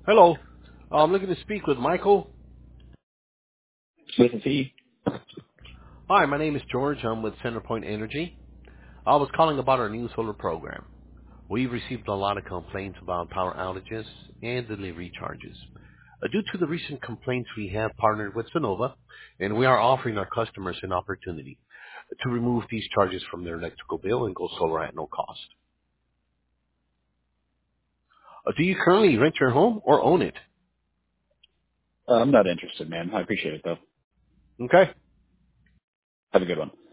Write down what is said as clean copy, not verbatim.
Hello. I'm looking to speak with Michael. This is he. Hi, my name is George. I'm with CenterPoint Energy. I was calling about our new solar program. We've received a lot of complaints about power outages and delivery charges. Due to the recent complaints, we have partnered with Sonova, and we are offering our customers an opportunity to remove these charges from their electrical bill and go solar at no cost. Do you currently rent your home or own it? I'm not interested, man. I appreciate it, though. Okay. Have a good one.